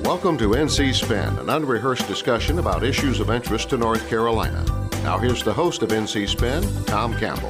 Welcome to NC Spin, an unrehearsed discussion about issues of interest to North Carolina. Now here's the host of NC Spin, Tom Campbell.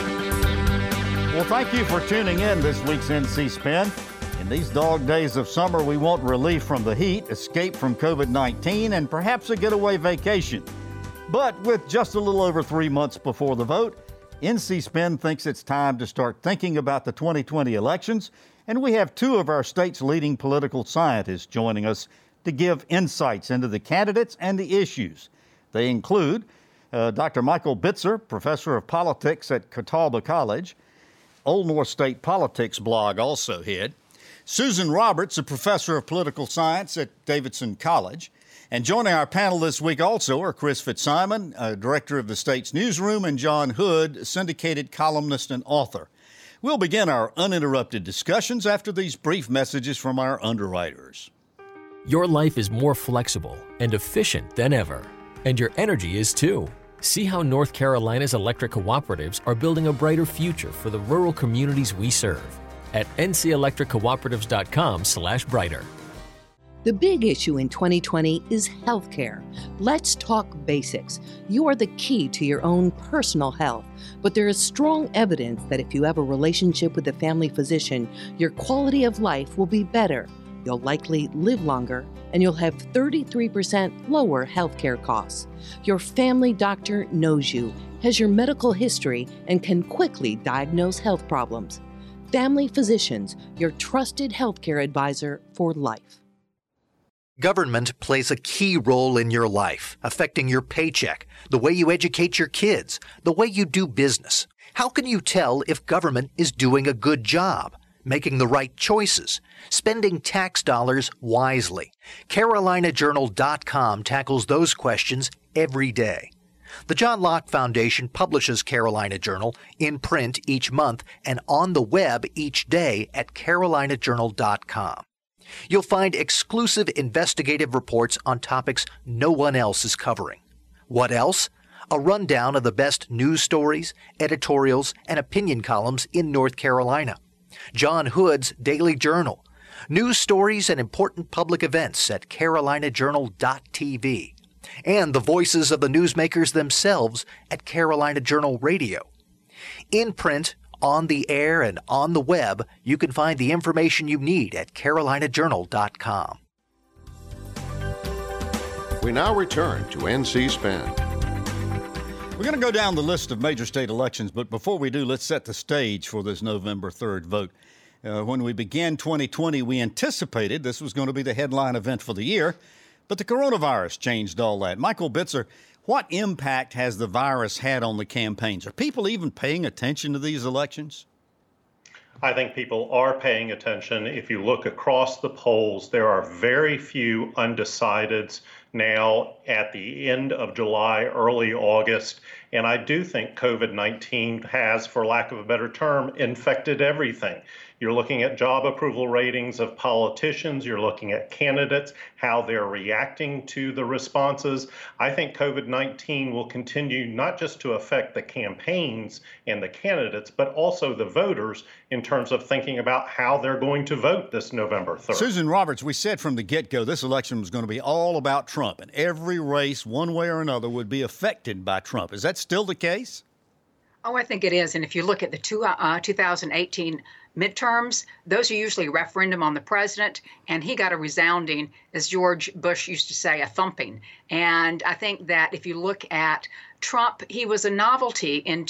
Well, thank you for tuning in this week's NC Spin. In these dog days of summer, we want relief from the heat, escape from COVID-19, and perhaps a getaway vacation. But with just a little over 3 months before the vote, NC Spin thinks it's time to start thinking about the 2020 elections, and we have two of our state's leading political scientists joining us to give insights into the candidates and the issues. They include Dr. Michael Bitzer, professor of politics at Catawba College, Old North State Politics blog also head, Susan Roberts, a professor of political science at Davidson College. And joining our panel this week also are Chris Fitzsimon, director of the state's newsroom, and John Hood, syndicated columnist and author. We'll begin our uninterrupted discussions after these brief messages from our underwriters. Your life is more flexible and efficient than ever, and your energy is too. See how North Carolina's electric cooperatives are building a brighter future for the rural communities we serve at ncelectriccooperatives.com/brighter. The big issue in 2020 is healthcare. Let's talk basics. You are the key to your own personal health, but there is strong evidence that if you have a relationship with a family physician, your quality of life will be better. You'll likely live longer, and you'll have 33% lower healthcare costs. Your family doctor knows you, has your medical history, and can quickly diagnose health problems. Family Physicians, your trusted healthcare advisor for life. Government plays a key role in your life, affecting your paycheck, the way you educate your kids, the way you do business. How can you tell if government is doing a good job, making the right choices, spending tax dollars wisely? CarolinaJournal.com tackles those questions every day. The John Locke Foundation publishes Carolina Journal in print each month and on the web each day at CarolinaJournal.com. You'll find exclusive investigative reports on topics no one else is covering. What else? A rundown of the best news stories, editorials, and opinion columns in North Carolina. John Hood's Daily Journal. News stories and important public events at CarolinaJournal.tv. And the voices of the newsmakers themselves at Carolina Journal Radio. In print, on the air, and on the web, you can find the information you need at CarolinaJournal.com. We now return to NC Spin. We're going to go down the list of major state elections, but before we do, let's set the stage for this November 3rd vote. When we began 2020, we anticipated this was going to be the headline event for the year, but the coronavirus changed all that. Michael Bitzer, what impact has the virus had on the campaigns? Are people even paying attention to these elections? I think people are paying attention. If you look across the polls, there are very few undecideds now at the end of July, early August. And I do think COVID-19 has, for lack of a better term, infected everything. You're looking at job approval ratings of politicians. You're looking at candidates, how they're reacting to the responses. I think COVID-19 will continue not just to affect the campaigns and the candidates, but also the voters in terms of thinking about how they're going to vote this November 3rd. Susan Roberts, we said from the get-go this election was going to be all about Trump, and every race, one way or another, would be affected by Trump. Is that still the case? Oh, I think it is. And if you look at the 2018 midterms, those are usually a referendum on the president, and he got a resounding, as George Bush used to say, a thumping. And I think that if you look at Trump, he was a novelty in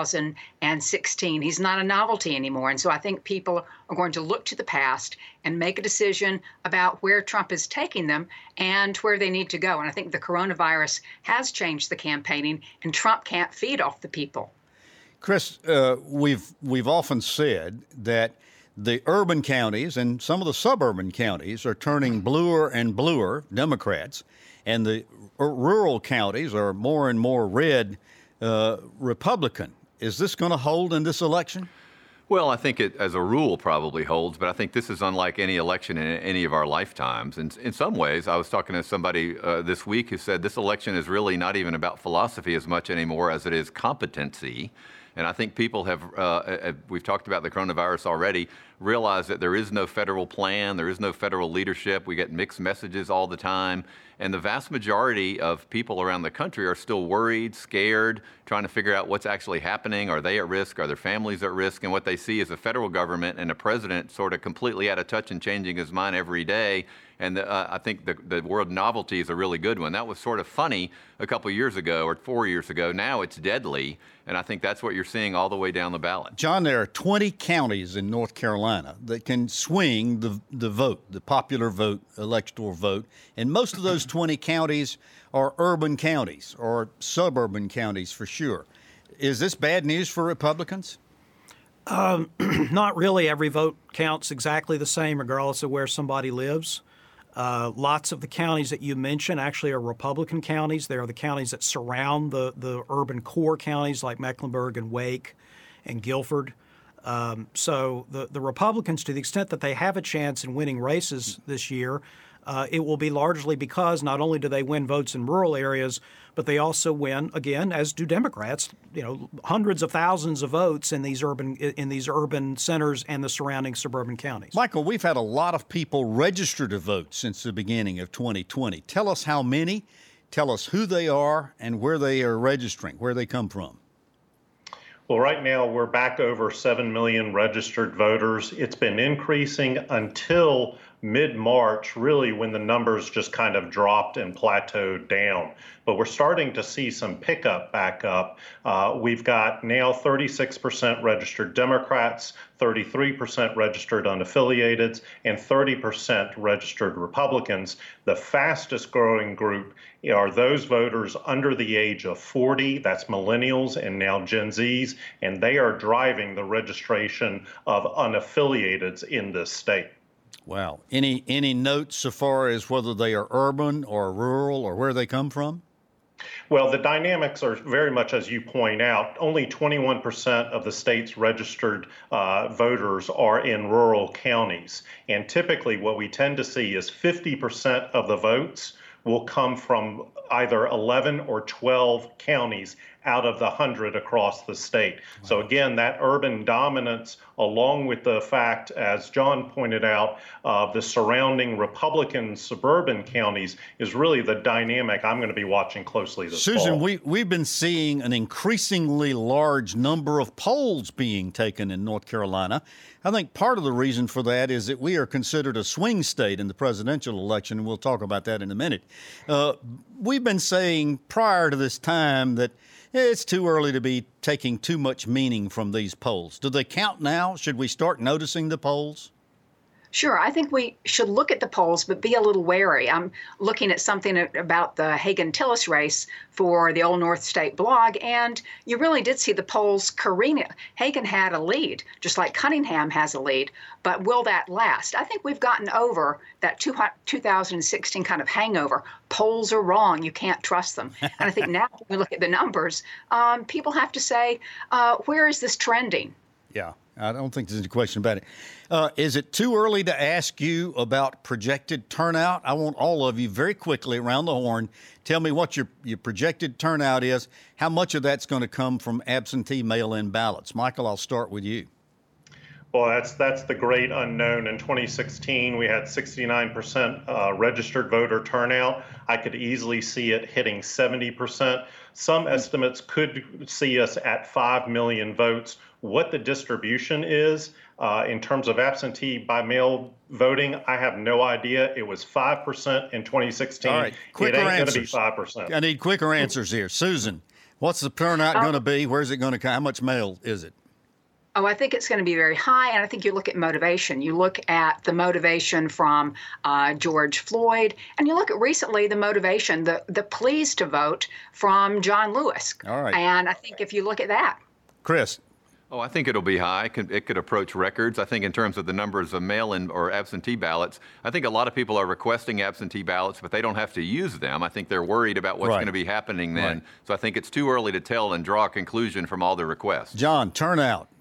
2016. He's not a novelty anymore. And so I think people are going to look to the past and make a decision about where Trump is taking them and where they need to go. And I think the coronavirus has changed the campaigning, and Trump can't feed off the people. Chris, we've often said that the urban counties and some of the suburban counties are turning bluer and bluer, Democrats, and the rural counties are more and more red, Republican. Is this going to hold in this election? Well, I think it, as a rule, probably holds, but I think this is unlike any election in any of our lifetimes. And in some ways, I was talking to somebody this week who said this election is really not even about philosophy as much anymore as it is competency. And I think people have, we've talked about the coronavirus already, realize that there is no federal plan, there is no federal leadership. We get mixed messages all the time. And the vast majority of people around the country are still worried, scared, trying to figure out what's actually happening. Are they at risk? Are their families at risk? And what they see is a federal government and a president sort of completely out of touch and changing his mind every day. And I think the word novelty is a really good one. That was sort of funny a couple years ago or 4 years ago. Now it's deadly. And I think that's what you're seeing all the way down the ballot. John, there are 20 counties in North Carolina that can swing the vote, the popular vote, electoral vote. And most of those 20 counties are urban counties or suburban counties for sure. Is this bad news for Republicans? Not really. Every vote counts exactly the same regardless of where somebody lives. Lots of the counties that you mentioned actually are Republican counties. They are the counties that surround the urban core counties like Mecklenburg and Wake and Guilford. So the Republicans, to the extent that they have a chance in winning races this year, it will be largely because not only do they win votes in rural areas, but they also win, again, as do Democrats, hundreds of thousands of votes in these urban centers and the surrounding suburban counties. Michael, we've had a lot of people register to vote since the beginning of 2020. Tell us how many, tell us who they are and where they are registering, where they come from. Well, right now we're back over 7 million registered voters. It's been increasing until mid-March, really, when the numbers just kind of dropped and plateaued down. But we're starting to see some pickup back up. We've got now 36% registered Democrats, 33% registered unaffiliated, and 30% registered Republicans. The fastest growing group are those voters under the age of 40, that's millennials and now Gen Zs, and they are driving the registration of unaffiliateds in this state. Wow. Any notes so far as whether they are urban or rural or where they come from? Well, the dynamics are very much as you point out. Only 21% of the state's registered voters are in rural counties. And typically what we tend to see is 50% of the votes will come from either 11 or 12 counties out of the 100 across the state. Wow. So again, that urban dominance, along with the fact, as John pointed out, the surrounding Republican suburban counties is really the dynamic I'm going to be watching closely this fall. Susan, we've been seeing an increasingly large number of polls being taken in North Carolina. I think part of the reason for that is that we are considered a swing state in the presidential election, and we'll talk about that in a minute. We've been saying prior to this time that it's too early to be taking too much meaning from these polls. Do they count now? Should we start noticing the polls? Sure. I think we should look at the polls, but be a little wary. I'm looking at something about the Hagan-Tillis race for the Old North State blog, and you really did see the polls careening. Hagan had a lead, just like Cunningham has a lead, but will that last? I think we've gotten over that 2016 kind of hangover. Polls are wrong. You can't trust them. And I think now when we look at the numbers, people have to say, where is this trending? Yeah. I don't think there's any question about it. Is it too early to ask you about projected turnout? I want all of you very quickly around the horn. Tell me what your projected turnout is. How much of that's going to come from absentee mail-in ballots? Michael, I'll start with you. Well, that's the great unknown. In 2016, we had 69% registered voter turnout. I could easily see it hitting 70%. Some estimates could see us at 5 million votes. What the distribution is in terms of absentee by mail voting, I have no idea. It was 5% in 2016. All right, quicker it ain't answers. Going to be 5%. I need quicker answers here. Susan, what's the turnout going to be? Where's it going to come? How much mail is it? Oh, I think it's going to be very high, and I think you look at motivation. You look at the motivation from George Floyd, and you look at recently the motivation, the pleas to vote from John Lewis. All right. And I think if you look at that. Chris. Oh, I think it'll be high. It could approach records. I think in terms of the numbers of mail-in or absentee ballots, I think a lot of people are requesting absentee ballots, but they don't have to use them. I think they're worried about what's going to be happening then. Right. So I think it's too early to tell and draw a conclusion from all the requests. John, turnout.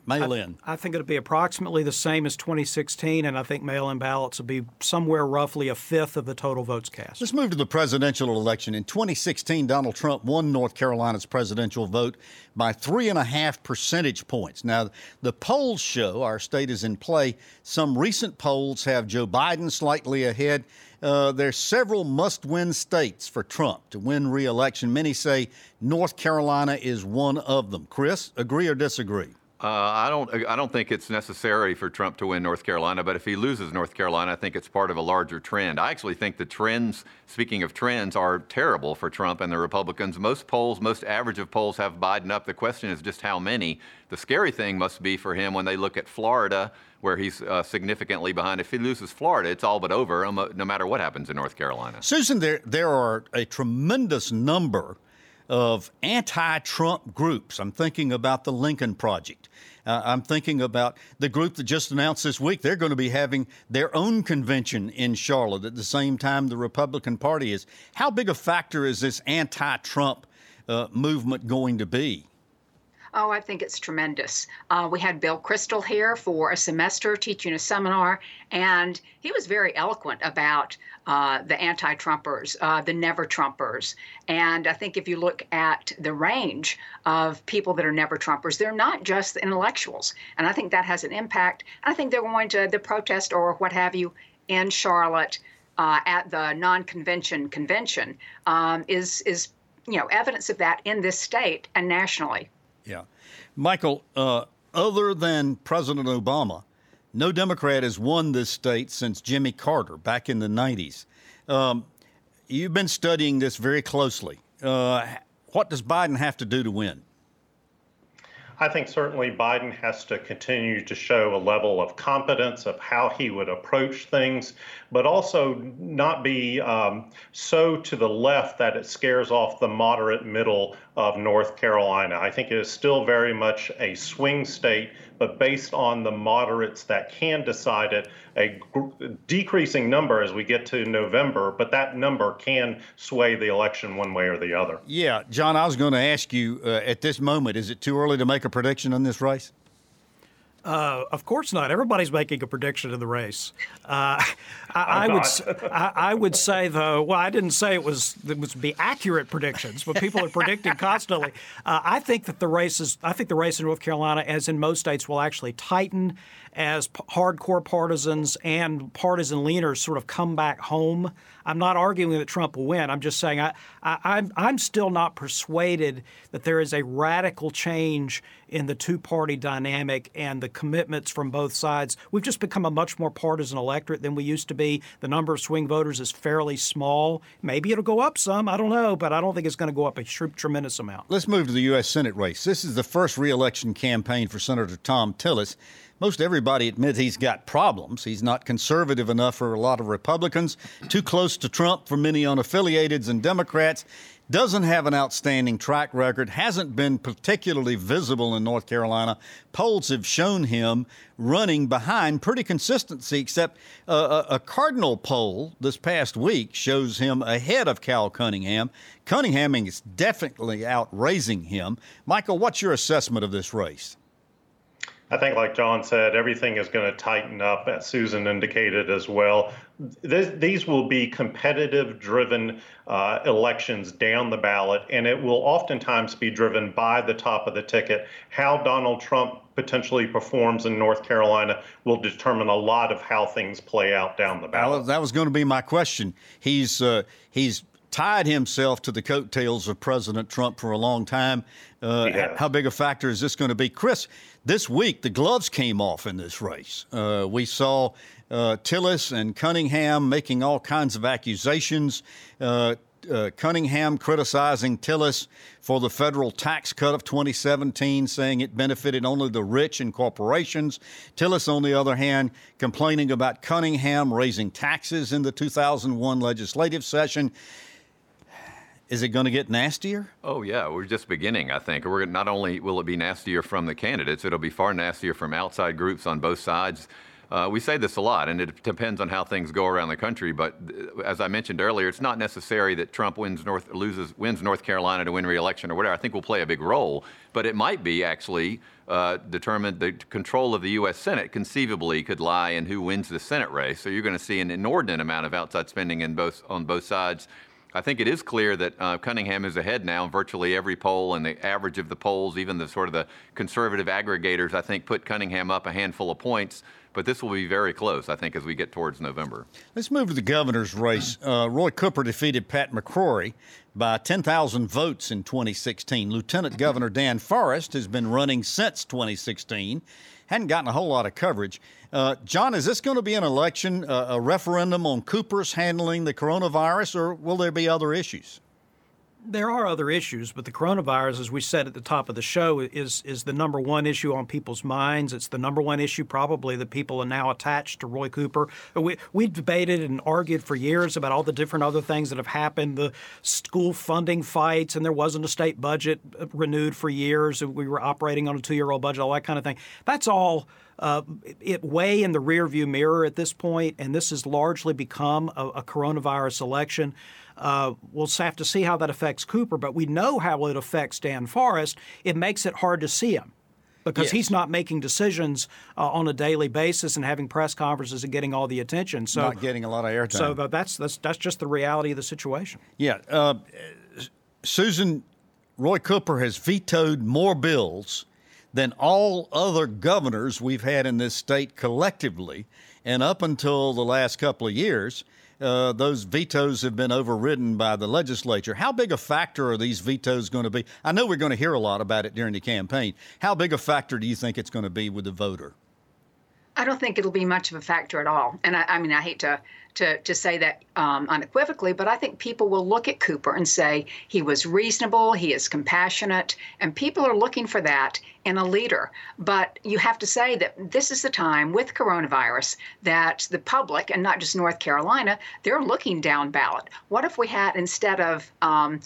mail-in? I think it'll be approximately the same as 2016, and I think mail-in ballots will be somewhere roughly a fifth of the total votes cast. Let's move to the presidential election. In 2016, Donald Trump won North Carolina's presidential vote by 3.5 percentage points. Now, the polls show our state is in play. Some recent polls have Joe Biden slightly ahead. There's several must-win states for Trump to win re-election. Many say North Carolina is one of them. Chris, agree or disagree? I don't think it's necessary for Trump to win North Carolina, but if he loses North Carolina, I think it's part of a larger trend. I actually think the trends, speaking of trends, are terrible for Trump and the Republicans. Most polls, most average of polls have Biden up. The question is just how many. The scary thing must be for him when they look at Florida, where he's significantly behind. If he loses Florida, it's all but over, no matter what happens in North Carolina. Susan, there are a tremendous number of anti-Trump groups. I'm thinking about the Lincoln Project. I'm thinking about the group that just announced this week they're going to be having their own convention in Charlotte at the same time the Republican Party is. How big a factor is this anti-Trump movement going to be? Oh, I think it's tremendous. We had Bill Kristol here for a semester teaching a seminar, and he was very eloquent about the anti-Trumpers, the never-Trumpers. And I think if you look at the range of people that are never-Trumpers, they're not just the intellectuals. And I think that has an impact. I think they're going to the protest or what have you in Charlotte at the non-convention convention is evidence of that in this state and nationally. Yeah. Michael, other than President Obama, no Democrat has won this state since Jimmy Carter back in the 90s. You've been studying this very closely. What does Biden have to do to win? I think certainly Biden has to continue to show a level of competence of how he would approach things, but also not be so to the left that it scares off the moderate middle of North Carolina. I think it is still very much a swing state, but based on the moderates that can decide it, a decreasing number as we get to November, but that number can sway the election one way or the other. Yeah, John, I was going to ask you at this moment, is it too early to make a prediction on this race? Of course not. Everybody's making a prediction in the race. I would say, though, well, I didn't say it was be accurate predictions, but people are predicting constantly. I think the race in North Carolina, as in most states, will actually tighten as hardcore partisans and partisan leaners sort of come back home. I'm not arguing that Trump will win. I'm just saying I'm still not persuaded that there is a radical change in the two-party dynamic and the commitments from both sides. We've just become a much more partisan electorate than we used to be. The number of swing voters is fairly small. Maybe it'll go up some. I don't know, but I don't think it's going to go up a tremendous amount. Let's move to the U.S. Senate race. This is the first re-election campaign for Senator Thom Tillis. Most everybody admits he's got problems. He's not conservative enough for a lot of Republicans, too close to Trump for many unaffiliateds and Democrats, doesn't have an outstanding track record, hasn't been particularly visible in North Carolina. Polls have shown him running behind pretty consistency, except a Cardinal poll this past week shows him ahead of Cal Cunningham. Cunningham is definitely outraising him. Michael, what's your assessment of this race? I think, like John said, everything is going to tighten up, as Susan indicated as well. These will be competitive-driven elections down the ballot, and it will oftentimes be driven by the top of the ticket. How Donald Trump potentially performs in North Carolina will determine a lot of how things play out down the ballot. That was going to be my question. He's tied himself to the coattails of President Trump for a long time. How big a factor is this going to be? Chris, this week the gloves came off in this race. We saw Tillis and Cunningham making all kinds of accusations. Cunningham criticizing Tillis for the federal tax cut of 2017, saying it benefited only the rich and corporations. Tillis, on the other hand, complaining about Cunningham raising taxes in the 2001 legislative session. Is it going to get nastier? Oh, yeah. We're just beginning, I think. Not only will it be nastier from the candidates, it'll be far nastier from outside groups on both sides. We say this a lot, and it depends on how things go around the country. But as I mentioned earlier, it's not necessary that Trump wins North Carolina to win re-election or whatever. I think will play a big role, but it might be actually determined. The control of the U.S. Senate conceivably could lie in who wins the Senate race. So you're going to see an inordinate amount of outside spending on both sides. I think it is clear that Cunningham is ahead now in virtually every poll, and the average of the polls, even the sort of the conservative aggregators, I think put Cunningham up a handful of points. But this will be very close, I think, as we get towards November. Let's move to the governor's race. Roy Cooper defeated Pat McCrory by 10,000 votes in 2016. Lieutenant Governor Dan Forest has been running since 2016. Hadn't gotten a whole lot of coverage. John, is this going to be an election, a referendum on Cooper's handling the coronavirus, or will there be other issues? There are other issues, but the coronavirus, as we said at the top of the show, is the number one issue on people's minds. It's the number one issue probably that people are now attached to Roy Cooper. We debated and argued for years about all the different other things that have happened, the school funding fights, and there wasn't a state budget renewed for years. We were operating on a 2-year-old budget, all that kind of thing. That's all way in the rearview mirror at this point, and this has largely become a coronavirus election. We'll have to see how that affects Cooper, but we know how it affects Dan Forest. It makes it hard to see him because he's not making decisions on a daily basis and having press conferences and getting all the attention. So not getting a lot of airtime. So that's just the reality of the situation. Yeah. Susan, Roy Cooper has vetoed more bills than all other governors we've had in this state collectively. And up until the last couple of years, those vetoes have been overridden by the legislature. How big a factor are these vetoes going to be? I know we're going to hear a lot about it during the campaign. How big a factor do you think it's going to be with the voter? I don't think it'll be much of a factor at all. And I mean, I hate to say that unequivocally, but I think people will look at Cooper and say he was reasonable, he is compassionate, and people are looking for that in a leader. But you have to say that this is the time with coronavirus that the public, and not just North Carolina, they're looking down ballot. What if we had, instead of the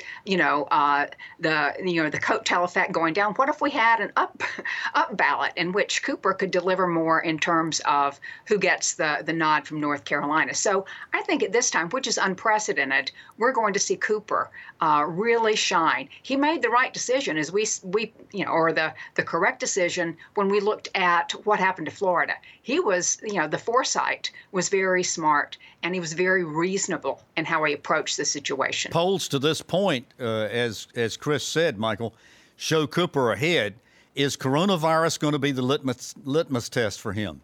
coattail effect going down, what if we had an up ballot in which Cooper could deliver more in terms of who gets the nod from North Carolina? So I think at this time, which is unprecedented, we're going to see Cooper really shine. He made the right decision, as or the correct decision when we looked at what happened to Florida. He was, the foresight was very smart, and he was very reasonable in how he approached the situation. Polls to this point, as Chris said, Michael, show Cooper ahead. Is coronavirus going to be the litmus test for him?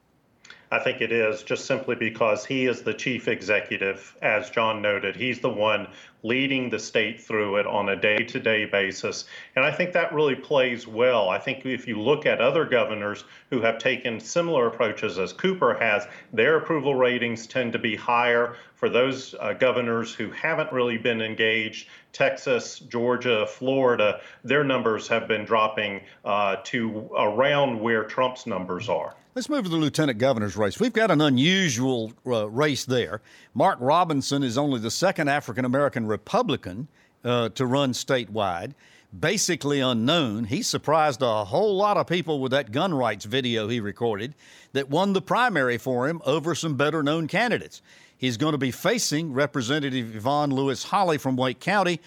I think it is, just simply because he is the chief executive. As John noted, he's the one leading the state through it on a day-to-day basis. And I think that really plays well. I think if you look at other governors who have taken similar approaches as Cooper has, their approval ratings tend to be higher. For those governors who haven't really been engaged, Texas, Georgia, Florida, their numbers have been dropping to around where Trump's numbers are. Let's move to the lieutenant governor's race. We've got an unusual race there. Mark Robinson is only the second African-American Republican to run statewide. Basically unknown. He surprised a whole lot of people with that gun rights video he recorded that won the primary for him over some better-known candidates. He's going to be facing Representative Yvonne Lewis Holley from Wake County.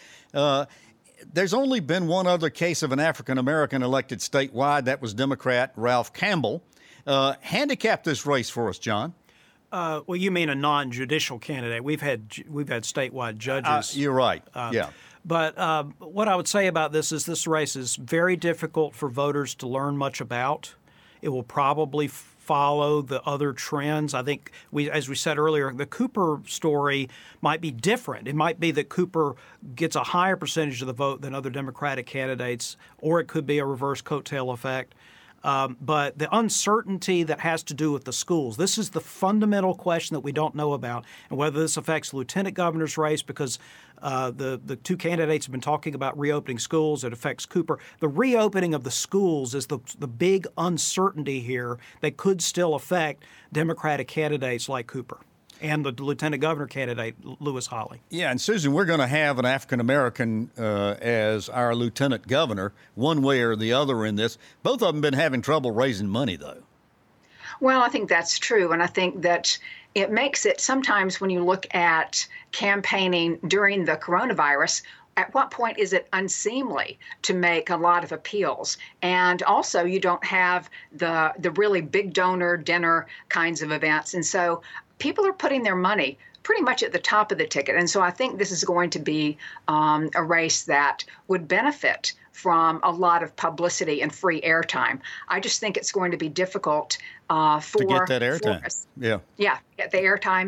There's only been one other case of an African-American elected statewide. That was Democrat Ralph Campbell. Handicap this race for us, John. Well, you mean a non-judicial candidate. We've had statewide judges. You're right. Yeah. But what I would say about this race is very difficult for voters to learn much about. It will probably follow the other trends. I think, as we said earlier, the Cooper story might be different. It might be that Cooper gets a higher percentage of the vote than other Democratic candidates, or it could be a reverse coattail effect. But the uncertainty that has to do with the schools, this is the fundamental question that we don't know about, and whether this affects the lieutenant governor's race, because the two candidates have been talking about reopening schools. It affects Cooper. The reopening of the schools is the big uncertainty here that could still affect Democratic candidates like Cooper and the lieutenant governor candidate, Lewis Holley. Yeah, and Susan, we're going to have an African-American as our lieutenant governor, one way or the other in this. Both of them been having trouble raising money, though. Well, I think that's true. And I think that it makes it sometimes when you look at campaigning during the coronavirus, at what point is it unseemly to make a lot of appeals? And also, you don't have the really big donor dinner kinds of events. And so people are putting their money pretty much at the top of the ticket. And so I think this is going to be a race that would benefit from a lot of publicity and free airtime. I just think it's going to be difficult to get that airtime. Yeah, get the airtime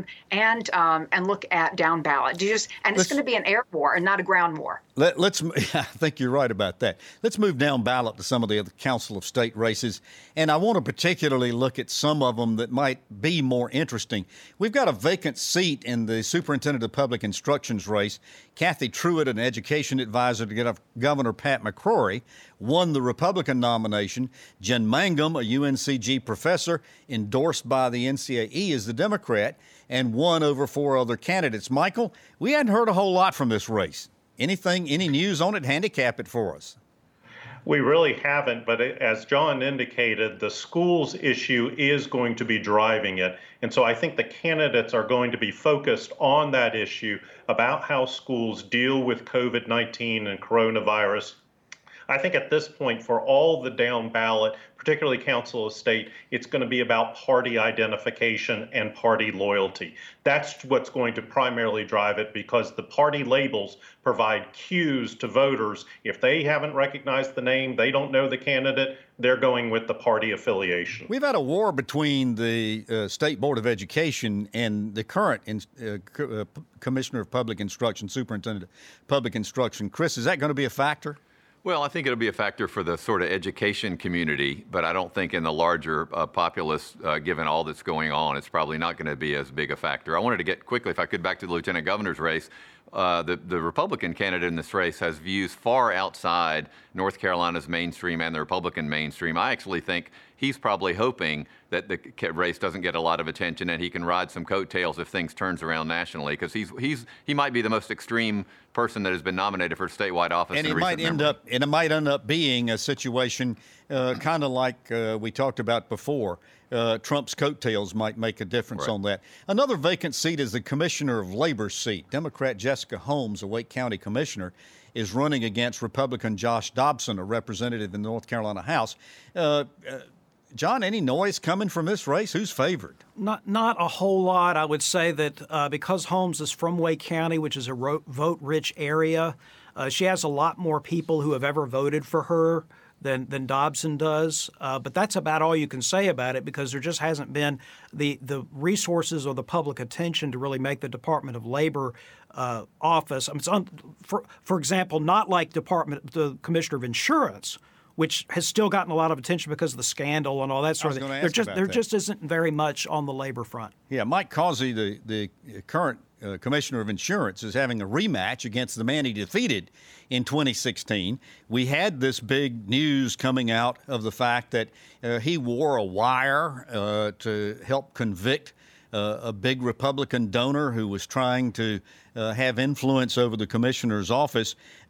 and look at down ballot. It's going to be an air war and not a ground war. I think you're right about that. Let's move down ballot to some of the other Council of State races, and I want to particularly look at some of them that might be more interesting. We've got a vacant seat in the Superintendent of Public Instruction's race. Kathy Truitt, an education advisor to Governor Pat McCrory, won the Republican nomination. Jen Mangum, a UNCG professor endorsed by the NCAE, is the Democrat and won over 4 other candidates. Michael, we hadn't heard a whole lot from this race. Any news on it? Handicap it for us. We really haven't, but as John indicated, the schools issue is going to be driving it. And so I think the candidates are going to be focused on that issue about how schools deal with COVID-19 and coronavirus. I think at this point, for all the down ballot, particularly Council of State, it's going to be about party identification and party loyalty. That's what's going to primarily drive it, because the party labels provide cues to voters. If they haven't recognized the name, they don't know the candidate, they're going with the party affiliation. We've had a war between the State Board of Education and the current Commissioner of Public Instruction, Superintendent of Public Instruction. Chris, is that going to be a factor? Well, I think it'll be a factor for the sort of education community, but I don't think in the larger populace, given all that's going on, it's probably not going to be as big a factor. I wanted to get quickly, if I could, back to the lieutenant governor's race. The Republican candidate in this race has views far outside North Carolina's mainstream and the Republican mainstream. I actually think he's probably hoping that the race doesn't get a lot of attention and he can ride some coattails if things turns around nationally, because he might be the most extreme person that has been nominated for statewide office. And it might end up being a situation kind of like we talked about before. Trump's coattails might make a difference on that. Another vacant seat is the Commissioner of Labor's seat. Democrat Jessica Holmes, a Wake County commissioner, is running against Republican Josh Dobson, a representative in the North Carolina House. John, any noise coming from this race? Who's favored? Not a whole lot. I would say that because Holmes is from Wake County, which is a vote-rich area, she has a lot more people who have ever voted for her than Dobson does. But that's about all you can say about it, because there just hasn't been the resources or the public attention to really make the Department of Labor office. For example, not like the Commissioner of Insurance, which has still gotten a lot of attention because of the scandal and all that sort of thing. There just isn't very much on the labor front. Yeah, Mike Causey, the current Commissioner of Insurance, is having a rematch against the man he defeated in 2016. We had this big news coming out of the fact that he wore a wire to help convict a big Republican donor who was trying to have influence over the commissioner's office.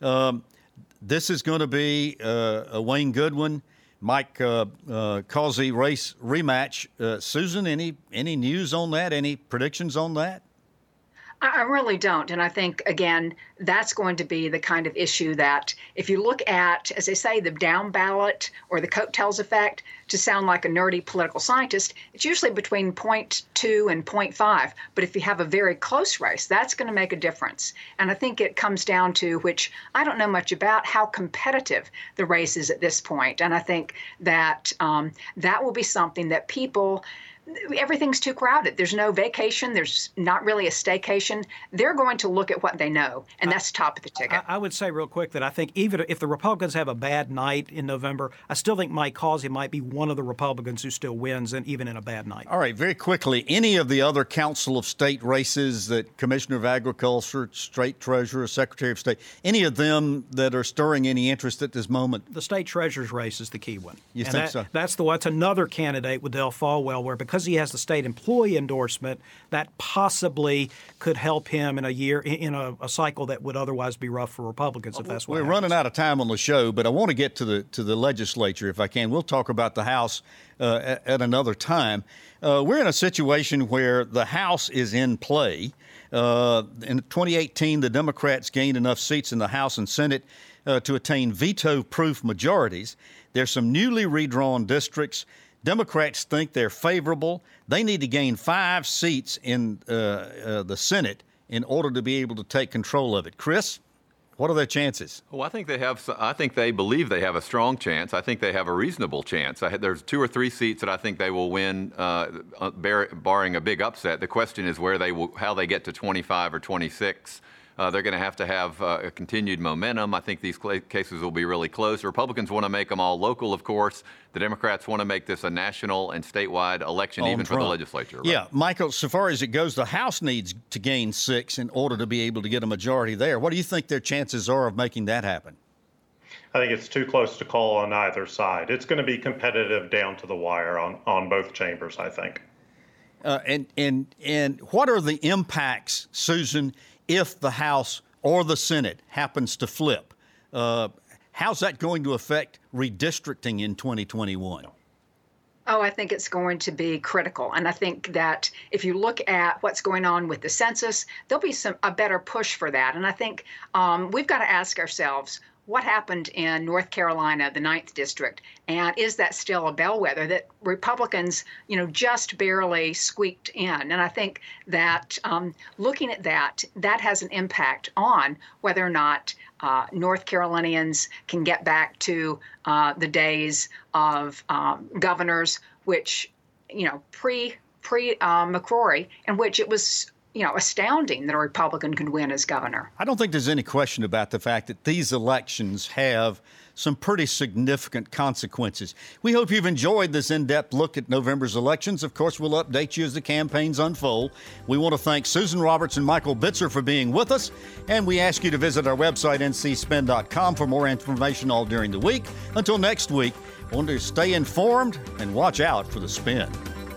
This is going to be a Wayne Goodwin, Mike Causey race rematch. Susan, any news on that? Any predictions on that? I really don't. And I think, again, that's going to be the kind of issue that if you look at, as they say, the down ballot or the coattails effect, to sound like a nerdy political scientist, it's usually between 0.2 and 0.5. But if you have a very close race, that's going to make a difference. And I think it comes down to, which I don't know much about, how competitive the race is at this point. And I think that that will be something that everything's too crowded. There's no vacation. There's not really a staycation. They're going to look at what they know, and that's top of the ticket. I would say real quick that I think even if the Republicans have a bad night in November, I still think Mike Causey might be one of the Republicans who still wins, and even in a bad night. All right, very quickly, any of the other Council of State races that Commissioner of Agriculture, State Treasurer, Secretary of State, any of them that are stirring any interest at this moment? The State Treasurer's race is the key one. You think so? That's another candidate with Dale Folwell, where because because he has the state employee endorsement, that possibly could help him in a year, in a cycle that would otherwise be rough for Republicans, if that's what happens. We're running out of time on the show, but I want to get to the legislature if I can. We'll talk about the House at another time. We're in a situation where the House is in play. In 2018, the Democrats gained enough seats in the House and Senate to attain veto-proof majorities. There's some newly redrawn districts. Democrats think they're favorable. They need to gain 5 seats in the Senate in order to be able to take control of it. Chris, what are their chances? Well, I think they believe they have a strong chance. I think they have a reasonable chance. There's 2 or 3 seats that I think they will win, barring a big upset. The question is how they get to 25 or 26. They're going to have a continued momentum. I think these cases will be really close. Republicans want to make them all local, of course. The Democrats want to make this a national and statewide election, even for the legislature. Right? Yeah, Michael, so far as it goes, the House needs to gain 6 in order to be able to get a majority there. What do you think their chances are of making that happen? I think it's too close to call on either side. It's going to be competitive down to the wire on both chambers, I think. And what are the impacts, Susan, if the House or the Senate happens to flip? How's that going to affect redistricting in 2021? Oh, I think it's going to be critical. And I think that if you look at what's going on with the census, there'll be a better push for that. And I think we've got to ask ourselves, what happened in North Carolina, the 9th district, and is that still a bellwether that Republicans, just barely squeaked in? And I think that looking at that has an impact on whether or not North Carolinians can get back to the days of governors, which, pre-McCrory, in which it was astounding that a Republican could win as governor. I don't think there's any question about the fact that these elections have some pretty significant consequences. We hope you've enjoyed this in-depth look at November's elections. Of course, we'll update you as the campaigns unfold. We want to thank Susan Roberts and Michael Bitzer for being with us, and we ask you to visit our website, ncspin.com, for more information all during the week. Until next week, I want to stay informed and watch out for the spin.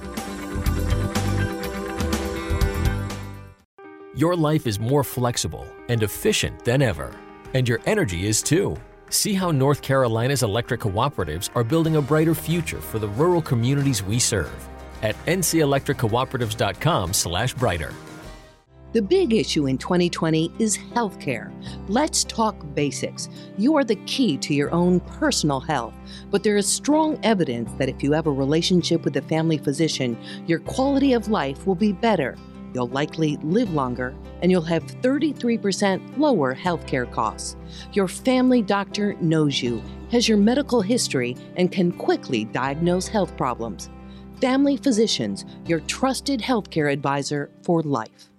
Your life is more flexible and efficient than ever, and your energy is too. See how North Carolina's electric cooperatives are building a brighter future for the rural communities we serve at ncelectriccooperatives.com/brighter. The big issue in 2020 is healthcare. Let's talk basics. You are the key to your own personal health, but there is strong evidence that if you have a relationship with a family physician, your quality of life will be better. You'll likely live longer, and you'll have 33% lower healthcare costs. Your family doctor knows you, has your medical history, and can quickly diagnose health problems. Family Physicians, your trusted healthcare advisor for life.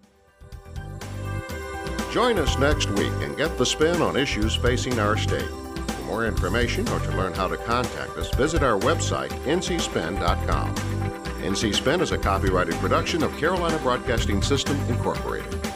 Join us next week and get the spin on issues facing our state. For more information or to learn how to contact us, visit our website, ncspin.com. NC Spin is a copyrighted production of Carolina Broadcasting System, Incorporated.